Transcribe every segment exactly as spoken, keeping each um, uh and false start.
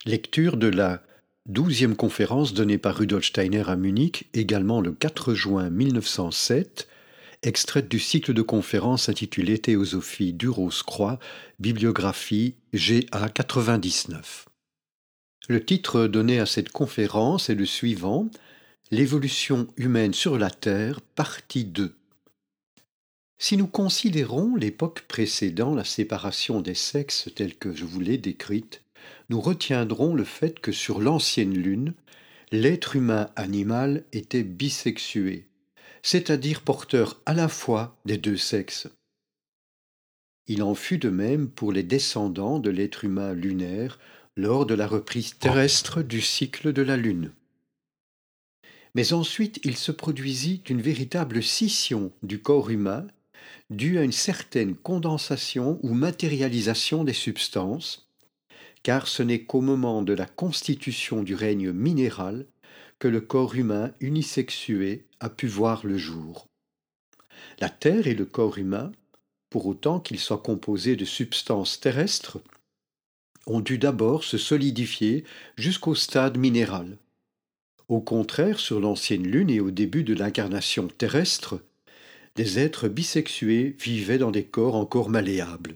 Lecture de la douzième conférence donnée par Rudolf Steiner à Munich, également le quatre juin mille neuf cent sept, extraite du cycle de conférences intitulé Théosophie du Rose-Croix, bibliographie G A quatre-vingt-dix-neuf. Le titre donné à cette conférence est le suivant: L'évolution humaine sur la Terre, partie deux. Si nous considérons l'époque précédant la séparation des sexes telle que je vous l'ai décrite, nous retiendrons le fait que sur l'ancienne Lune, l'être humain animal était bisexué, c'est-à-dire porteur à la fois des deux sexes. Il en fut de même pour les descendants de l'être humain lunaire lors de la reprise terrestre du cycle de la Lune. Mais ensuite, il se produisit une véritable scission du corps humain due à une certaine condensation ou matérialisation des substances, car ce n'est qu'au moment de la constitution du règne minéral que le corps humain unisexué a pu voir le jour. La Terre et le corps humain, pour autant qu'ils soient composés de substances terrestres, ont dû d'abord se solidifier jusqu'au stade minéral. Au contraire, sur l'ancienne Lune et au début de l'incarnation terrestre, des êtres bisexués vivaient dans des corps encore malléables.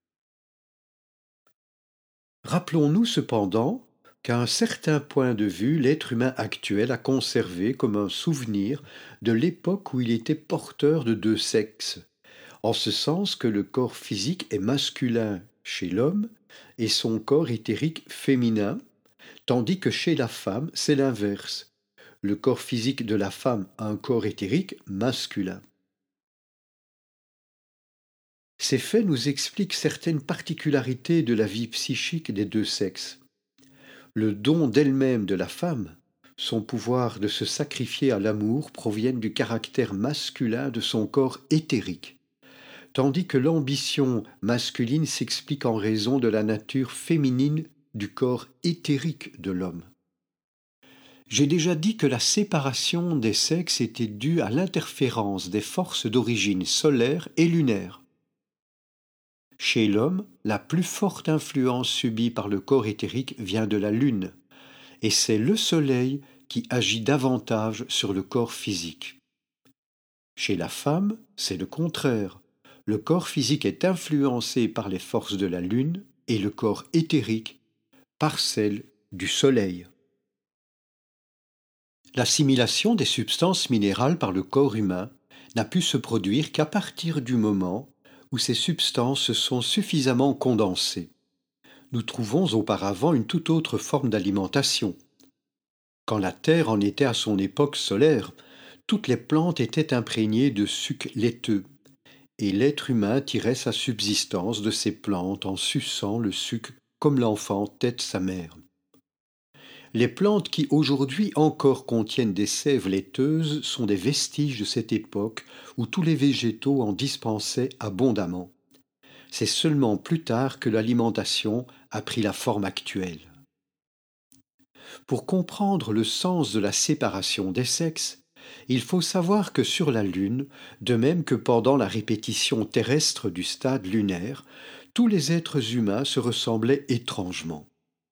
Rappelons-nous cependant qu'à un certain point de vue, l'être humain actuel a conservé comme un souvenir de l'époque où il était porteur de deux sexes, en ce sens que le corps physique est masculin chez l'homme et son corps éthérique féminin, tandis que chez la femme, c'est l'inverse. Le corps physique de la femme a un corps éthérique masculin. Ces faits nous expliquent certaines particularités de la vie psychique des deux sexes. Le don d'elle-même de la femme, son pouvoir de se sacrifier à l'amour proviennent du caractère masculin de son corps éthérique, tandis que l'ambition masculine s'explique en raison de la nature féminine du corps éthérique de l'homme. J'ai déjà dit que la séparation des sexes était due à l'interférence des forces d'origine solaire et lunaire. Chez l'homme, la plus forte influence subie par le corps éthérique vient de la Lune, et c'est le Soleil qui agit davantage sur le corps physique. Chez la femme, c'est le contraire. Le corps physique est influencé par les forces de la Lune et le corps éthérique par celles du Soleil. L'assimilation des substances minérales par le corps humain n'a pu se produire qu'à partir du moment où ces substances se sont suffisamment condensées. Nous trouvons auparavant une toute autre forme d'alimentation. Quand la Terre en était à son époque solaire, toutes les plantes étaient imprégnées de sucs laiteux, et l'être humain tirait sa subsistance de ces plantes en suçant le suc comme l'enfant tète sa mère. Les plantes qui aujourd'hui encore contiennent des sèves laiteuses sont des vestiges de cette époque où tous les végétaux en dispensaient abondamment. C'est seulement plus tard que l'alimentation a pris la forme actuelle. Pour comprendre le sens de la séparation des sexes, il faut savoir que sur la Lune, de même que pendant la répétition terrestre du stade lunaire, tous les êtres humains se ressemblaient étrangement.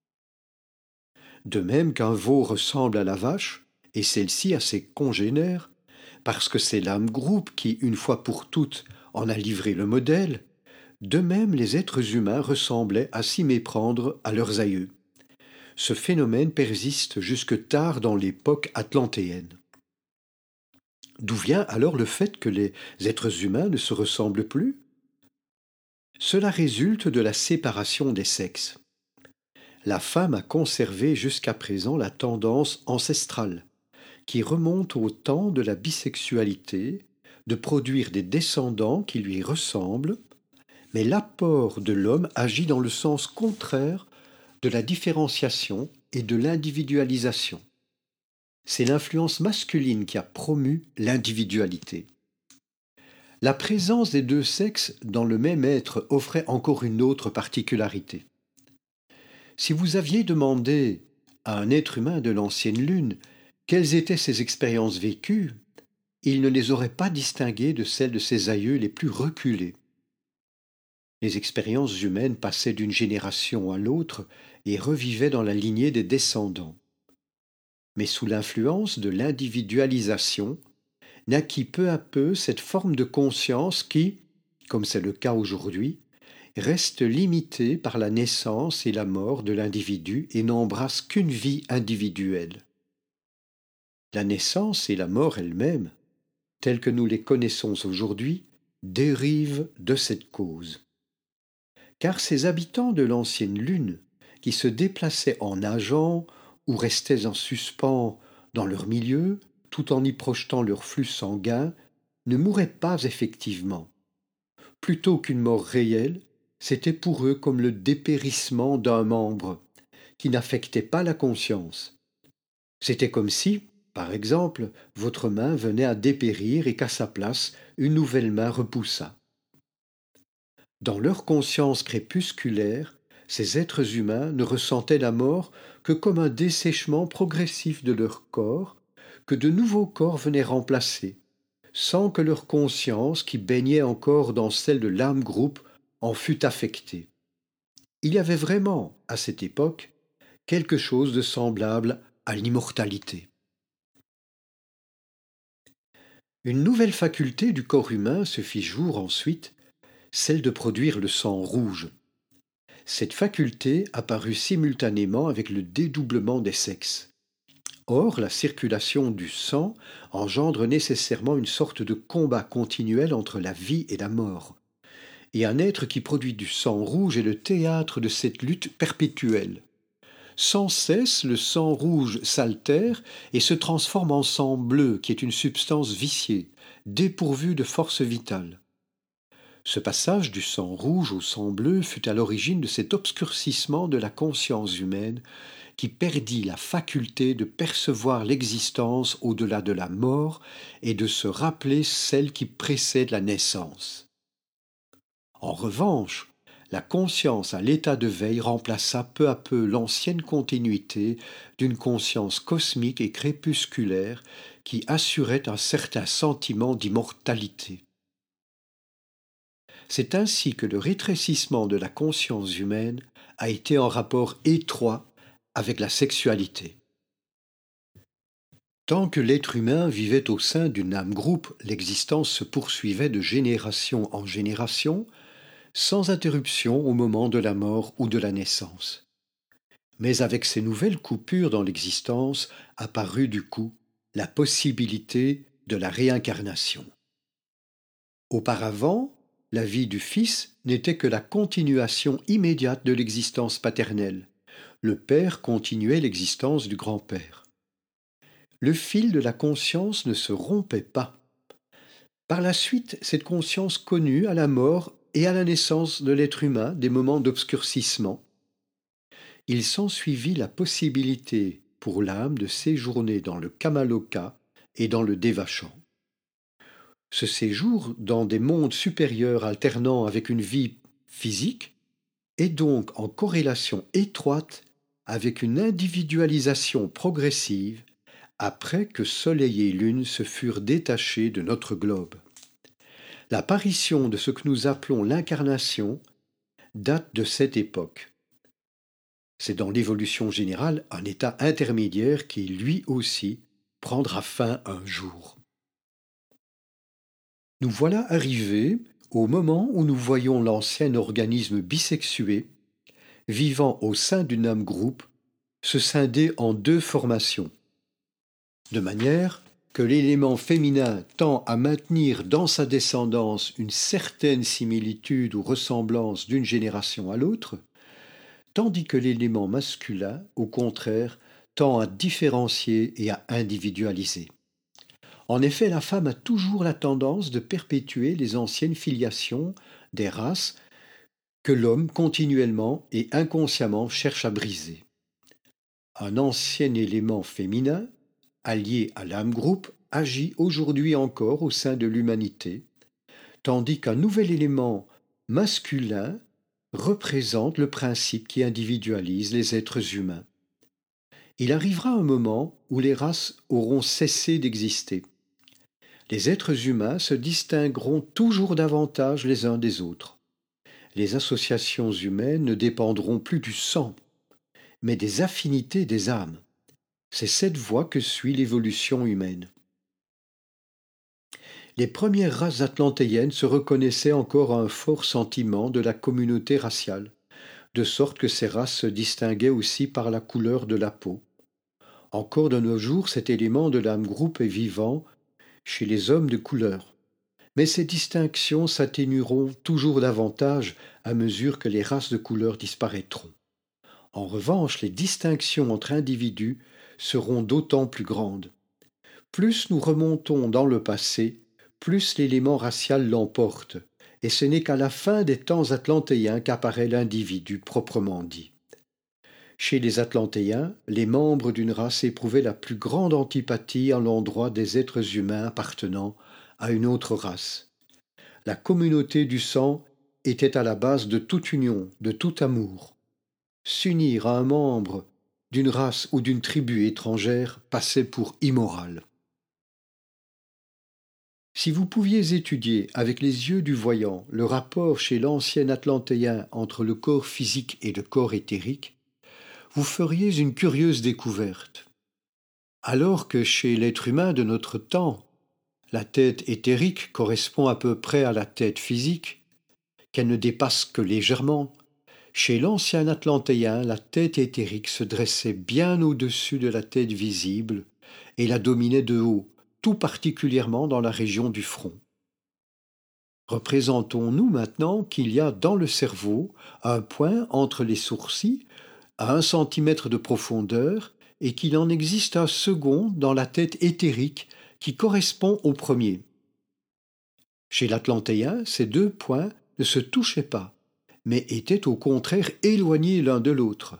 De même qu'un veau ressemble à la vache, et celle-ci à ses congénères, parce que c'est l'âme groupe qui, une fois pour toutes, en a livré le modèle, de même les êtres humains ressemblaient à s'y méprendre à leurs aïeux. Ce phénomène persiste jusque tard dans l'époque atlantéenne. D'où vient alors le fait que les êtres humains ne se ressemblent plus? Cela résulte de la séparation des sexes. La femme a conservé jusqu'à présent la tendance ancestrale, qui remonte au temps de la bisexualité, de produire des descendants qui lui ressemblent, mais l'apport de l'homme agit dans le sens contraire de la différenciation et de l'individualisation. C'est l'influence masculine qui a promu l'individualité. La présence des deux sexes dans le même être offrait encore une autre particularité. Si vous aviez demandé à un être humain de l'ancienne Lune quelles étaient ses expériences vécues, il ne les aurait pas distinguées de celles de ses aïeux les plus reculés. Les expériences humaines passaient d'une génération à l'autre et revivaient dans la lignée des descendants. Mais sous l'influence de l'individualisation, naquit peu à peu cette forme de conscience qui, comme c'est le cas aujourd'hui, reste limitée par la naissance et la mort de l'individu et n'embrasse qu'une vie individuelle. La naissance et la mort elles-mêmes, telles que nous les connaissons aujourd'hui, dérivent de cette cause. Car ces habitants de l'ancienne Lune, qui se déplaçaient en nageant ou restaient en suspens dans leur milieu, tout en y projetant leur flux sanguin, ne mouraient pas effectivement. Plutôt qu'une mort réelle, c'était pour eux comme le dépérissement d'un membre, qui n'affectait pas la conscience. C'était comme si, par exemple, votre main venait à dépérir et qu'à sa place, une nouvelle main repoussa. Dans leur conscience crépusculaire, ces êtres humains ne ressentaient la mort que comme un dessèchement progressif de leur corps, que de nouveaux corps venaient remplacer, sans que leur conscience, qui baignait encore dans celle de l'âme-groupe, en fût affectée. Il y avait vraiment, à cette époque, quelque chose de semblable à l'immortalité. Une nouvelle faculté du corps humain se fit jour ensuite, celle de produire le sang rouge. Cette faculté apparut simultanément avec le dédoublement des sexes. Or, la circulation du sang engendre nécessairement une sorte de combat continuel entre la vie et la mort. Et un être qui produit du sang rouge est le théâtre de cette lutte perpétuelle. Sans cesse, le sang rouge s'altère et se transforme en sang bleu, qui est une substance viciée, dépourvue de force vitale. Ce passage du sang rouge au sang bleu fut à l'origine de cet obscurcissement de la conscience humaine qui perdit la faculté de percevoir l'existence au-delà de la mort et de se rappeler celle qui précède la naissance. En revanche, la conscience à l'état de veille remplaça peu à peu l'ancienne continuité d'une conscience cosmique et crépusculaire qui assurait un certain sentiment d'immortalité. C'est ainsi que le rétrécissement de la conscience humaine a été en rapport étroit avec la sexualité. Tant que l'être humain vivait au sein d'une âme-groupe, l'existence se poursuivait de génération en génération, sans interruption au moment de la mort ou de la naissance. Mais avec ces nouvelles coupures dans l'existence apparut du coup la possibilité de la réincarnation. Auparavant, la vie du Fils n'était que la continuation immédiate de l'existence paternelle. Le Père continuait l'existence du grand-père. Le fil de la conscience ne se rompait pas. Par la suite, cette conscience connut à la mort et à la naissance de l'être humain des moments d'obscurcissement. Il s'ensuivit la possibilité pour l'âme de séjourner dans le Kamaloka et dans le Devachan. Ce séjour dans des mondes supérieurs alternant avec une vie physique est donc en corrélation étroite avec une individualisation progressive après que Soleil et Lune se furent détachés de notre globe. L'apparition de ce que nous appelons l'incarnation date de cette époque. C'est dans l'évolution générale un état intermédiaire qui, lui aussi, prendra fin un jour. Nous voilà arrivés au moment où nous voyons l'ancien organisme bisexué, vivant au sein d'une âme-groupe, se scinder en deux formations, de manière que l'élément féminin tend à maintenir dans sa descendance une certaine similitude ou ressemblance d'une génération à l'autre, tandis que l'élément masculin, au contraire, tend à différencier et à individualiser. En effet, la femme a toujours la tendance de perpétuer les anciennes filiations des races que l'homme continuellement et inconsciemment cherche à briser. Un ancien élément féminin, allié à l'âme-groupe, agit aujourd'hui encore au sein de l'humanité, tandis qu'un nouvel élément masculin représente le principe qui individualise les êtres humains. Il arrivera un moment où les races auront cessé d'exister. Les êtres humains se distingueront toujours davantage les uns des autres. les associations humaines ne dépendront plus du sang, mais des affinités des âmes. C'est cette voie que suit l'évolution humaine. Les premières races atlantéennes se reconnaissaient encore à un fort sentiment de la communauté raciale, de sorte que ces races se distinguaient aussi par la couleur de la peau. Encore de nos jours, cet élément de l'âme groupe est vivant chez les hommes de couleur. Mais ces distinctions s'atténueront toujours davantage à mesure que les races de couleur disparaîtront. En revanche, les distinctions entre individus seront d'autant plus grandes. Plus nous remontons dans le passé, plus l'élément racial l'emporte, et ce n'est qu'à la fin des temps atlantéens qu'apparaît l'individu proprement dit. Chez les Atlantéens, les membres d'une race éprouvaient la plus grande antipathie à l'endroit des êtres humains appartenant à une autre race. La communauté du sang était à la base de toute union, de tout amour. S'unir à un membre d'une race ou d'une tribu étrangère passait pour immoral. Si vous pouviez étudier avec les yeux du voyant le rapport chez l'ancien Atlantéen entre le corps physique et le corps éthérique, vous feriez une curieuse découverte. Alors que chez l'être humain de notre temps, la tête éthérique correspond à peu près à la tête physique, qu'elle ne dépasse que légèrement, chez l'ancien Atlantéen, la tête éthérique se dressait bien au-dessus de la tête visible et la dominait de haut, tout particulièrement dans la région du front. Représentons-nous maintenant qu'il y a dans le cerveau un point entre les sourcils à un centimètre de profondeur et qu'il en existe un second dans la tête éthérique qui correspond au premier. Chez l'Atlantéen, ces deux points ne se touchaient pas, mais étaient au contraire éloignés l'un de l'autre.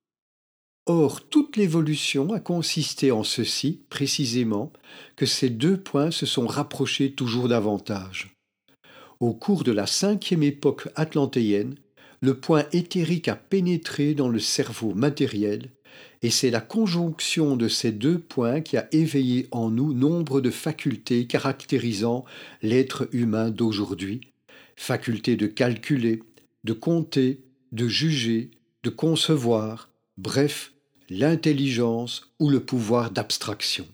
Or, toute l'évolution a consisté en ceci, précisément, que ces deux points se sont rapprochés toujours davantage. Au cours de la cinquième époque atlantéenne, le point éthérique a pénétré dans le cerveau matériel, et c'est la conjonction de ces deux points qui a éveillé en nous nombre de facultés caractérisant l'être humain d'aujourd'hui, facultés de calculer, de compter, de juger, de concevoir, bref, l'intelligence ou le pouvoir d'abstraction.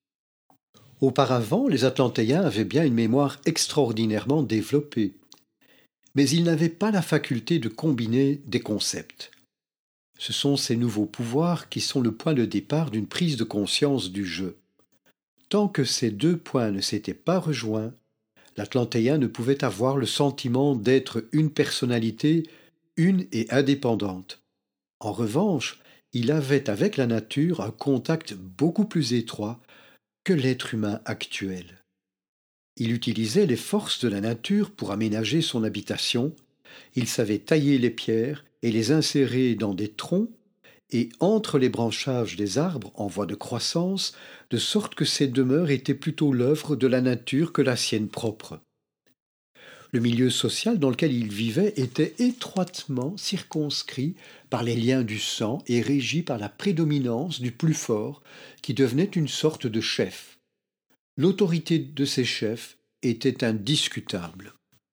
Auparavant, les Atlantéens avaient bien une mémoire extraordinairement développée, mais ils n'avaient pas la faculté de combiner des concepts. Ce sont ces nouveaux pouvoirs qui sont le point de départ d'une prise de conscience du jeu. Tant que ces deux points ne s'étaient pas rejoints, l'Atlantéen ne pouvait avoir le sentiment d'être une personnalité, une et indépendante. En revanche, il avait avec la nature un contact beaucoup plus étroit que l'être humain actuel. Il utilisait les forces de la nature pour aménager son habitation, il savait tailler les pierres et les insérer dans des troncs et entre les branchages des arbres en voie de croissance, de sorte que ces demeures étaient plutôt l'œuvre de la nature que la sienne propre. Le milieu social dans lequel il vivait était étroitement circonscrit par les liens du sang et régi par la prédominance du plus fort, qui devenait une sorte de chef. L'autorité de ces chefs était indiscutable.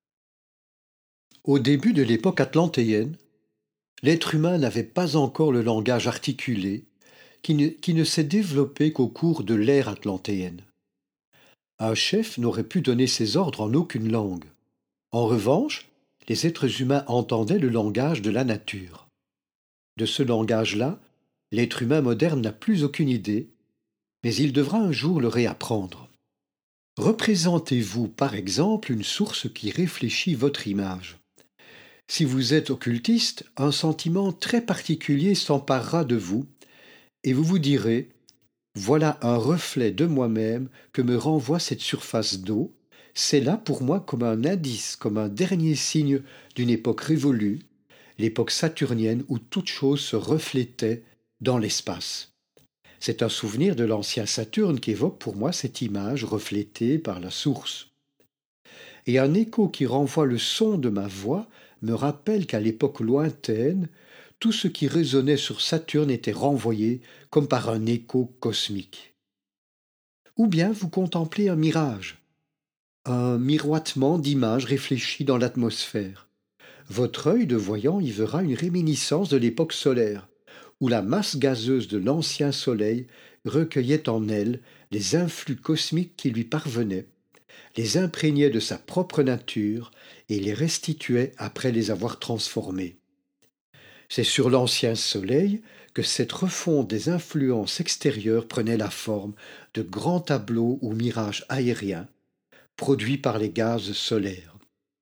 Au début de l'époque atlantéenne, l'être humain n'avait pas encore le langage articulé, qui ne, qui ne s'est développé qu'au cours de l'ère atlantéenne. Un chef n'aurait pu donner ses ordres en aucune langue. En revanche, les êtres humains entendaient le langage de la nature. De ce langage-là, l'être humain moderne n'a plus aucune idée, mais il devra un jour le réapprendre. Représentez-vous, par exemple, une source qui réfléchit votre image. Si vous êtes occultiste, un sentiment très particulier s'emparera de vous, et vous vous direz « Voilà un reflet de moi-même que me renvoie cette surface d'eau. C'est là pour moi comme un indice, comme un dernier signe d'une époque révolue, l'époque saturnienne où toute chose se reflétait dans l'espace. » C'est un souvenir de l'ancien Saturne qui évoque pour moi cette image reflétée par la source. Et un écho qui renvoie le son de ma voix me rappelle qu'à l'époque lointaine, tout ce qui résonnait sur Saturne était renvoyé comme par un écho cosmique. Ou bien vous contemplez un mirage, un miroitement d'images réfléchies dans l'atmosphère. votre œil de voyant y verra une réminiscence de l'époque solaire, où la masse gazeuse de l'ancien Soleil recueillait en elle les influx cosmiques qui lui parvenaient, les imprégnait de sa propre nature et les restituait après les avoir transformés. C'est sur l'ancien Soleil que cette refonte des influences extérieures prenait la forme de grands tableaux ou mirages aériens produits par les gaz solaires.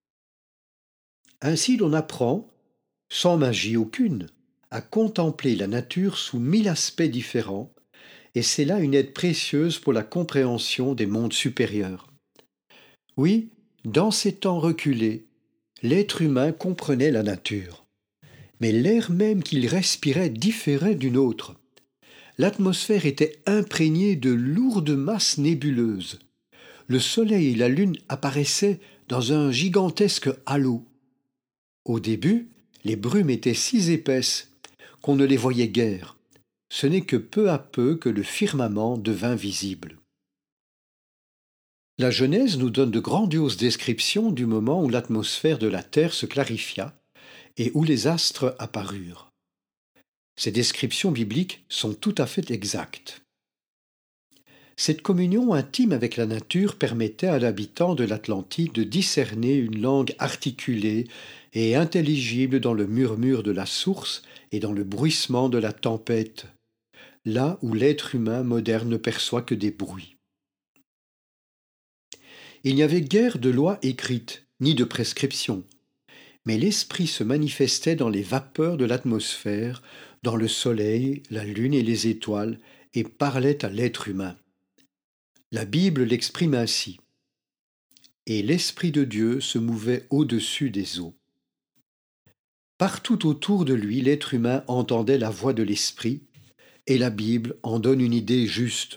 Ainsi l'on apprend, sans magie aucune, à contempler la nature sous mille aspects différents, et c'est là une aide précieuse pour la compréhension des mondes supérieurs. Oui, dans ces temps reculés, l'être humain comprenait la nature. Mais l'air même qu'il respirait différait d'une autre. L'atmosphère était imprégnée de lourdes masses nébuleuses. Le soleil et la lune apparaissaient dans un gigantesque halo. Au début, les brumes étaient si épaisses qu'on ne les voyait guère. Ce n'est que peu à peu que le firmament devint visible. La Genèse nous donne de grandioses descriptions du moment où l'atmosphère de la Terre se clarifia et où les astres apparurent. Ces descriptions bibliques sont tout à fait exactes. Cette communion intime avec la nature permettait à l'habitant de l'Atlantide de discerner une langue articulée et intelligible dans le murmure de la source et dans le bruissement de la tempête, là où l'être humain moderne ne perçoit que des bruits. Il n'y avait guère de loi écrite, ni de prescription, mais l'esprit se manifestait dans les vapeurs de l'atmosphère, dans le soleil, la lune et les étoiles, et parlait à l'être humain. La Bible l'exprime ainsi. Et l'Esprit de Dieu se mouvait au-dessus des eaux. Partout autour de lui, l'être humain entendait la voix de l'Esprit, et la Bible en donne une idée juste.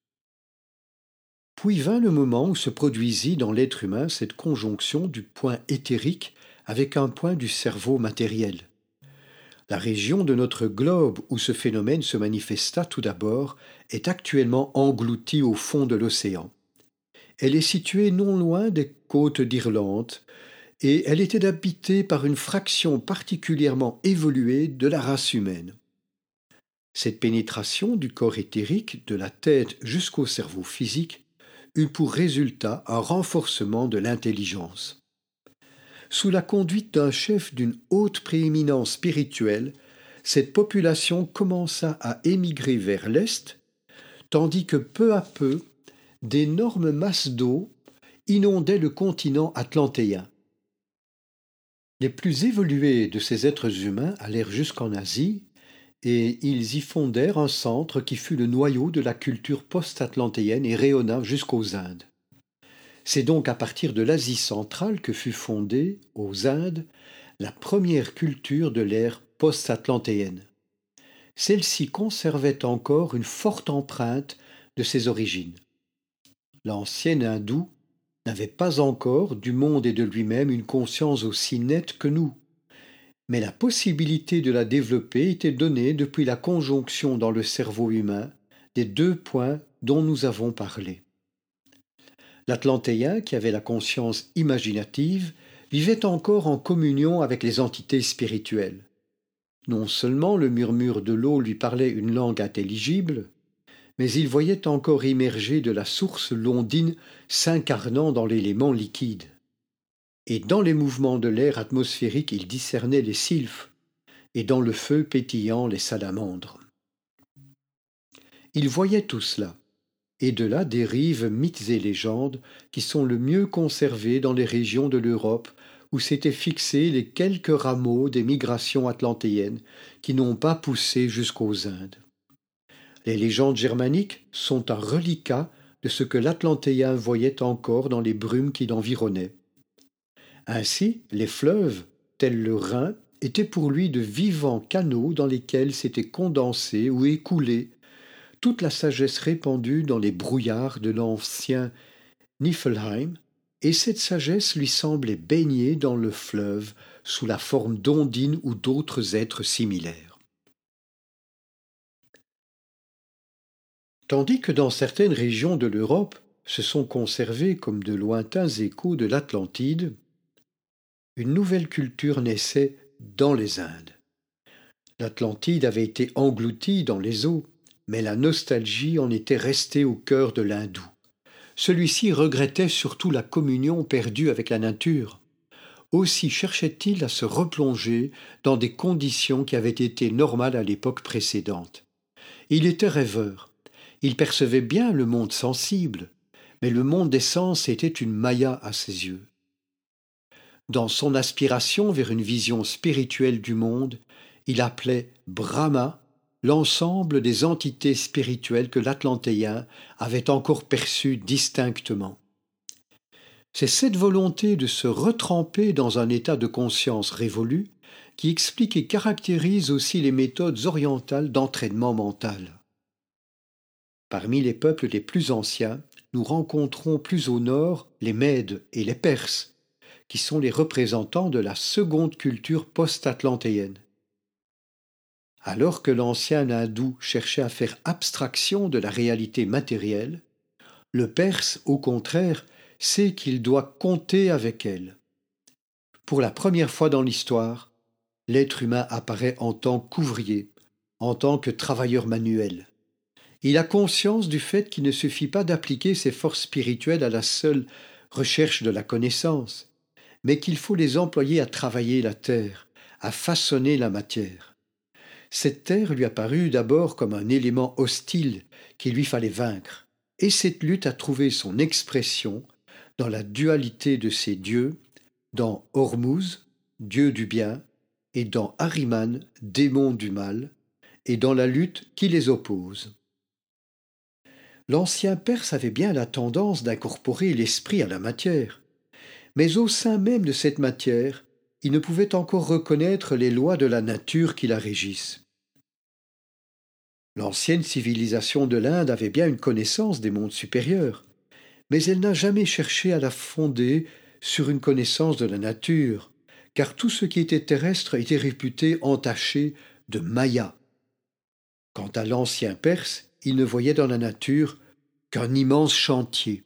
Puis vint le moment où se produisit dans l'être humain cette conjonction du point éthérique avec un point du cerveau matériel. La région de notre globe où ce phénomène se manifesta tout d'abord est actuellement engloutie au fond de l'océan. Elle est située non loin des côtes d'Irlande et elle était habitée par une fraction particulièrement évoluée de la race humaine. Cette pénétration du corps éthérique, de la tête jusqu'au cerveau physique, eut pour résultat un renforcement de l'intelligence. Sous la conduite d'un chef d'une haute prééminence spirituelle, cette population commença à émigrer vers l'Est, tandis que peu à peu, d'énormes masses d'eau inondaient le continent atlantéen. Les plus évolués de ces êtres humains allèrent jusqu'en Asie, et ils y fondèrent un centre qui fut le noyau de la culture post-atlantéenne et rayonna jusqu'aux Indes. C'est donc à partir de l'Asie centrale que fut fondée, aux Indes, la première culture de l'ère post-atlantéenne. Celle-ci conservait encore une forte empreinte de ses origines. L'ancien hindou n'avait pas encore du monde et de lui-même une conscience aussi nette que nous. Mais la possibilité de la développer était donnée depuis la conjonction dans le cerveau humain des deux points dont nous avons parlé. L'Atlantéen, qui avait la conscience imaginative, vivait encore en communion avec les entités spirituelles. Non seulement le murmure de l'eau lui parlait une langue intelligible, mais il voyait encore émerger de la source l'ondine s'incarnant dans l'élément liquide. Et dans les mouvements de l'air atmosphérique, il discernait les sylphes, et dans le feu pétillant les salamandres. Il voyait tout cela, et de là dérivent mythes et légendes qui sont le mieux conservés dans les régions de l'Europe où s'étaient fixés les quelques rameaux des migrations atlantéennes qui n'ont pas poussé jusqu'aux Indes. Les légendes germaniques sont un reliquat de ce que l'Atlantéen voyait encore dans les brumes qui l'environnaient. Ainsi, les fleuves, tels le Rhin, étaient pour lui de vivants canaux dans lesquels s'était condensée ou écoulée toute la sagesse répandue dans les brouillards de l'ancien Niflheim, et cette sagesse lui semblait baigner dans le fleuve sous la forme d'ondines ou d'autres êtres similaires. Tandis que dans certaines régions de l'Europe se sont conservés comme de lointains échos de l'Atlantide, Une nouvelle culture naissait dans les Indes. L'Atlantide avait été engloutie dans les eaux, mais la nostalgie en était restée au cœur de l'Hindou. Celui-ci regrettait surtout la communion perdue avec la nature. Aussi cherchait-il à se replonger dans des conditions qui avaient été normales à l'époque précédente. Il était rêveur. Il percevait bien le monde sensible, mais le monde des sens était une maya à ses yeux. Dans son aspiration vers une vision spirituelle du monde, il appelait Brahma l'ensemble des entités spirituelles que l'Atlantéen avait encore perçues distinctement. C'est cette volonté de se retremper dans un état de conscience révolu qui explique et caractérise aussi les méthodes orientales d'entraînement mental. Parmi les peuples les plus anciens, nous rencontrons plus au nord les Mèdes et les Perses, qui sont les représentants de la seconde culture post-atlantéenne. Alors que l'ancien hindou cherchait à faire abstraction de la réalité matérielle, le Perse, au contraire, sait qu'il doit compter avec elle. Pour la première fois dans l'histoire, l'être humain apparaît en tant qu'ouvrier, en tant que travailleur manuel. Il a conscience du fait qu'il ne suffit pas d'appliquer ses forces spirituelles à la seule recherche de la connaissance, mais qu'il faut les employer à travailler la terre, à façonner la matière. Cette terre lui apparut d'abord comme un élément hostile qu'il lui fallait vaincre, et cette lutte a trouvé son expression dans la dualité de ses dieux, dans Hormuz, dieu du bien, et dans Ahriman, démon du mal, et dans la lutte qui les oppose. L'ancien Perse avait bien la tendance d'incorporer l'esprit à la matière, mais au sein même de cette matière, il ne pouvait encore reconnaître les lois de la nature qui la régissent. L'ancienne civilisation de l'Inde avait bien une connaissance des mondes supérieurs, mais elle n'a jamais cherché à la fonder sur une connaissance de la nature, car tout ce qui était terrestre était réputé entaché de Maya. Quant à l'ancien Perse, il ne voyait dans la nature qu'un immense chantier.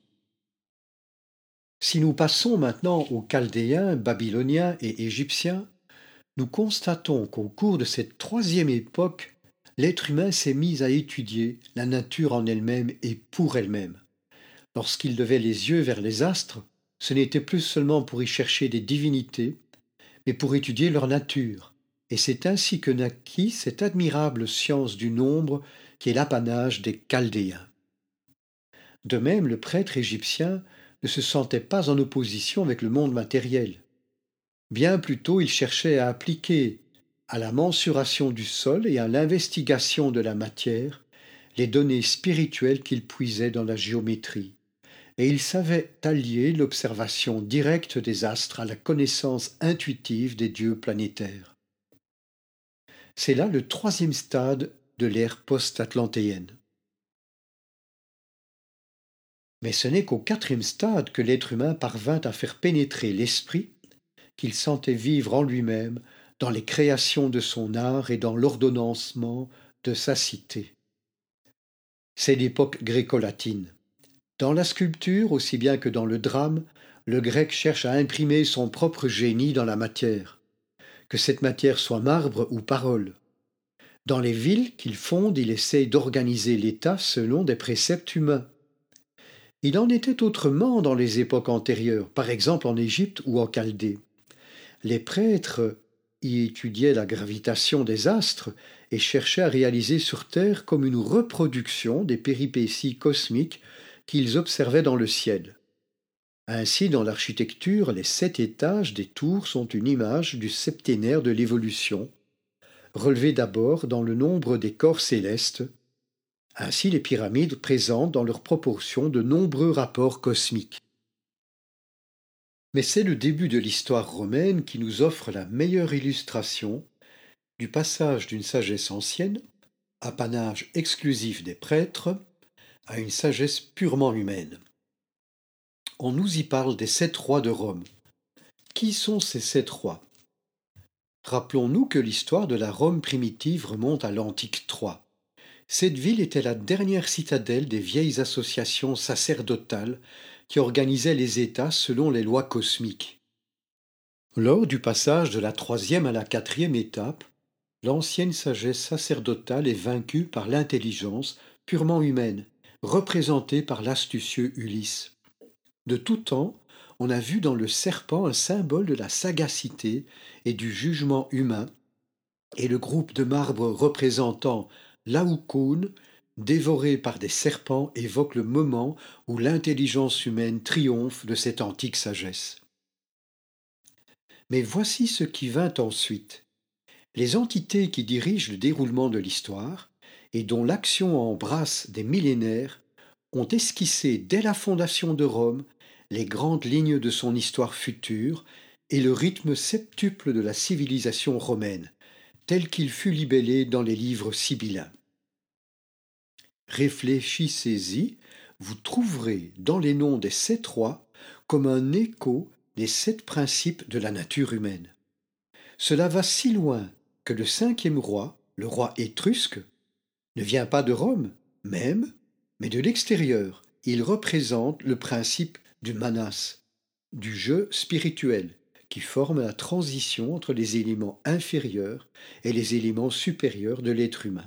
Si nous passons maintenant aux Chaldéens, Babyloniens et Égyptiens, nous constatons qu'au cours de cette troisième époque, l'être humain s'est mis à étudier la nature en elle-même et pour elle-même. Lorsqu'il levait les yeux vers les astres, ce n'était plus seulement pour y chercher des divinités, mais pour étudier leur nature. Et c'est ainsi que naquit cette admirable science du nombre qui est l'apanage des Chaldéens. De même, le prêtre égyptien ne se sentait pas en opposition avec le monde matériel. Bien plutôt, il cherchait à appliquer à la mensuration du sol et à l'investigation de la matière les données spirituelles qu'il puisait dans la géométrie. Et il savait allier l'observation directe des astres à la connaissance intuitive des dieux planétaires. C'est là le troisième stade de l'ère post-atlantéenne. Mais ce n'est qu'au quatrième stade que l'être humain parvint à faire pénétrer l'esprit qu'il sentait vivre en lui-même dans les créations de son art et dans l'ordonnancement de sa cité. C'est l'époque gréco-latine. Dans la sculpture, aussi bien que dans le drame, le grec cherche à imprimer son propre génie dans la matière, que cette matière soit marbre ou parole. Dans les villes qu'il fonde, il essaye d'organiser l'État selon des préceptes humains. Il en était autrement dans les époques antérieures, par exemple en Égypte ou en Chaldée. Les prêtres y étudiaient la gravitation des astres et cherchaient à réaliser sur Terre comme une reproduction des péripéties cosmiques qu'ils observaient dans le ciel. Ainsi, dans l'architecture, les sept étages des tours sont une image du septénaire de l'évolution, relevé d'abord dans le nombre des corps célestes. Ainsi, les pyramides présentent dans leur proportion de nombreux rapports cosmiques. Mais c'est le début de l'histoire romaine qui nous offre la meilleure illustration du passage d'une sagesse ancienne, apanage exclusif des prêtres, à une sagesse purement humaine. On nous y parle des sept rois de Rome. Qui sont ces sept rois? Rappelons-nous que l'histoire de la Rome primitive remonte à l'antique Troie. Cette ville était la dernière citadelle des vieilles associations sacerdotales qui organisaient les États selon les lois cosmiques. Lors du passage de la troisième à la quatrième étape, l'ancienne sagesse sacerdotale est vaincue par l'intelligence purement humaine, représentée par l'astucieux Ulysse. De tout temps, on a vu dans le serpent un symbole de la sagacité et du jugement humain, et le groupe de marbre représentant Laocoon, dévoré par des serpents, évoque le moment où l'intelligence humaine triomphe de cette antique sagesse. Mais voici ce qui vint ensuite. Les entités qui dirigent le déroulement de l'histoire, et dont l'action embrasse des millénaires, ont esquissé dès la fondation de Rome les grandes lignes de son histoire future et le rythme septuple de la civilisation romaine, tel qu'il fut libellé dans les livres sibyllins. Réfléchissez-y, vous trouverez dans les noms des sept rois comme un écho des sept principes de la nature humaine. Cela va si loin que le cinquième roi, le roi étrusque, ne vient pas de Rome même, mais de l'extérieur. Il représente le principe du manas, du jeu spirituel, qui forme la transition entre les éléments inférieurs et les éléments supérieurs de l'être humain.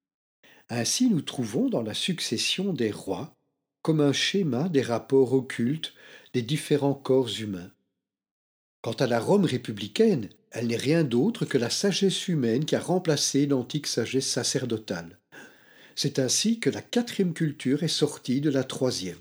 Ainsi, nous trouvons dans la succession des rois comme un schéma des rapports occultes des différents corps humains. Quant à la Rome républicaine, elle n'est rien d'autre que la sagesse humaine qui a remplacé l'antique sagesse sacerdotale. C'est ainsi que la quatrième culture est sortie de la troisième.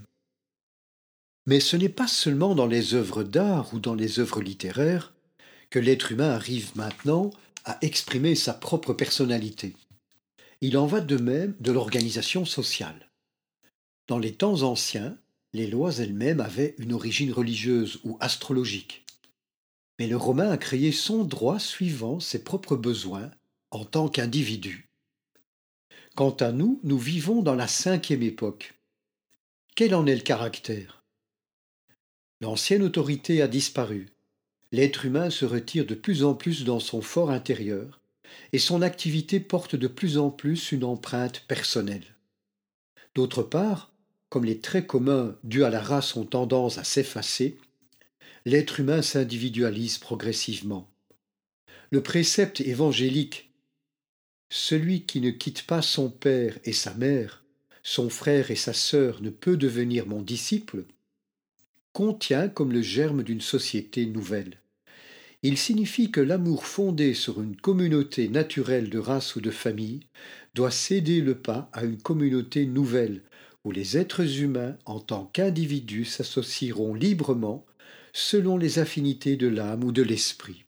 Mais ce n'est pas seulement dans les œuvres d'art ou dans les œuvres littéraires que l'être humain arrive maintenant à exprimer sa propre personnalité. Il en va de même de l'organisation sociale. Dans les temps anciens, les lois elles-mêmes avaient une origine religieuse ou astrologique. Mais le Romain a créé son droit suivant ses propres besoins en tant qu'individu. Quant à nous, nous vivons dans la cinquième époque. Quel en est le caractère? L'ancienne autorité a disparu. L'être humain se retire de plus en plus dans son fort intérieur et son activité porte de plus en plus une empreinte personnelle. D'autre part, comme les traits communs dus à la race ont tendance à s'effacer, l'être humain s'individualise progressivement. Le précepte évangélique « Celui qui ne quitte pas son père et sa mère, son frère et sa sœur ne peut devenir mon disciple » contient comme le germe d'une société nouvelle. Il signifie que l'amour fondé sur une communauté naturelle de race ou de famille doit céder le pas à une communauté nouvelle où les êtres humains en tant qu'individus s'associeront librement selon les affinités de l'âme ou de l'esprit.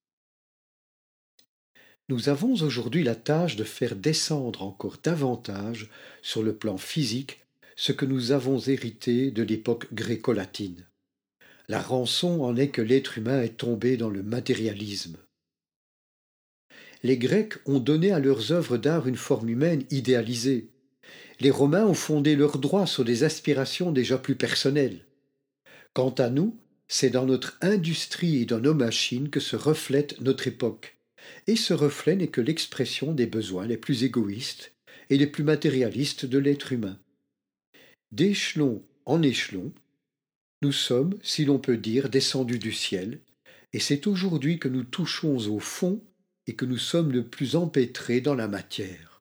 Nous avons aujourd'hui la tâche de faire descendre encore davantage sur le plan physique ce que nous avons hérité de l'époque gréco-latine. La rançon en est que l'être humain est tombé dans le matérialisme. Les Grecs ont donné à leurs œuvres d'art une forme humaine idéalisée. Les Romains ont fondé leurs droits sur des aspirations déjà plus personnelles. Quant à nous, c'est dans notre industrie et dans nos machines que se reflète notre époque. Et ce reflet n'est que l'expression des besoins les plus égoïstes et les plus matérialistes de l'être humain. D'échelon en échelon, nous sommes, si l'on peut dire, descendus du ciel, et c'est aujourd'hui que nous touchons au fond et que nous sommes le plus empêtrés dans la matière.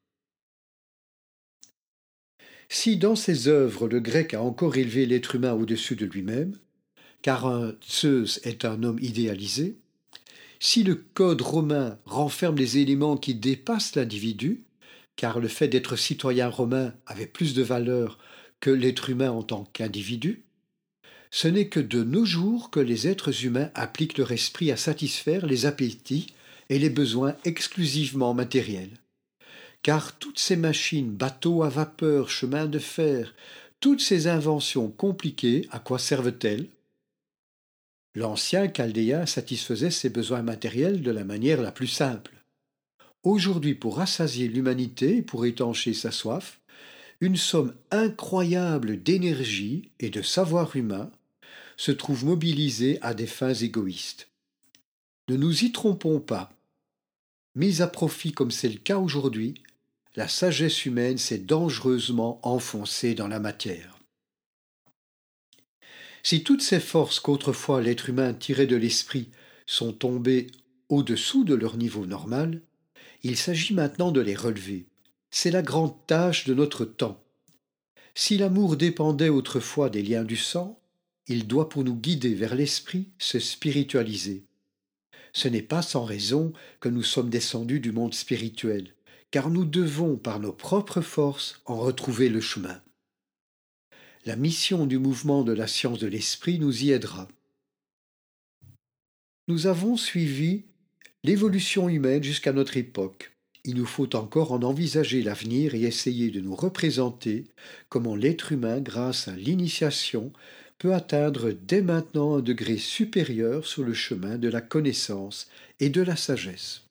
Si dans ses œuvres le grec a encore élevé l'être humain au-dessus de lui-même, car un Zeus est un homme idéalisé, si le code romain renferme des éléments qui dépassent l'individu, car le fait d'être citoyen romain avait plus de valeur que l'être humain en tant qu'individu, ce n'est que de nos jours que les êtres humains appliquent leur esprit à satisfaire les appétits et les besoins exclusivement matériels. Car toutes ces machines, bateaux à vapeur, chemins de fer, toutes ces inventions compliquées, à quoi servent-elles? L'ancien chaldéen satisfaisait ses besoins matériels de la manière la plus simple. Aujourd'hui, pour rassasier l'humanité et pour étancher sa soif, une somme incroyable d'énergie et de savoir humain se trouve mobilisée à des fins égoïstes. Ne nous y trompons pas. Mise à profit comme c'est le cas aujourd'hui, la sagesse humaine s'est dangereusement enfoncée dans la matière. Si toutes ces forces qu'autrefois l'être humain tirait de l'esprit sont tombés au-dessous de leur niveau normal, il s'agit maintenant de les relever. C'est la grande tâche de notre temps. Si l'amour dépendait autrefois des liens du sang, il doit pour nous guider vers l'esprit se spiritualiser. Ce n'est pas sans raison que nous sommes descendus du monde spirituel, car nous devons par nos propres forces en retrouver le chemin. La mission du mouvement de la science de l'esprit nous y aidera. Nous avons suivi l'évolution humaine jusqu'à notre époque. Il nous faut encore en envisager l'avenir et essayer de nous représenter comment l'être humain, grâce à l'initiation, peut atteindre dès maintenant un degré supérieur sur le chemin de la connaissance et de la sagesse.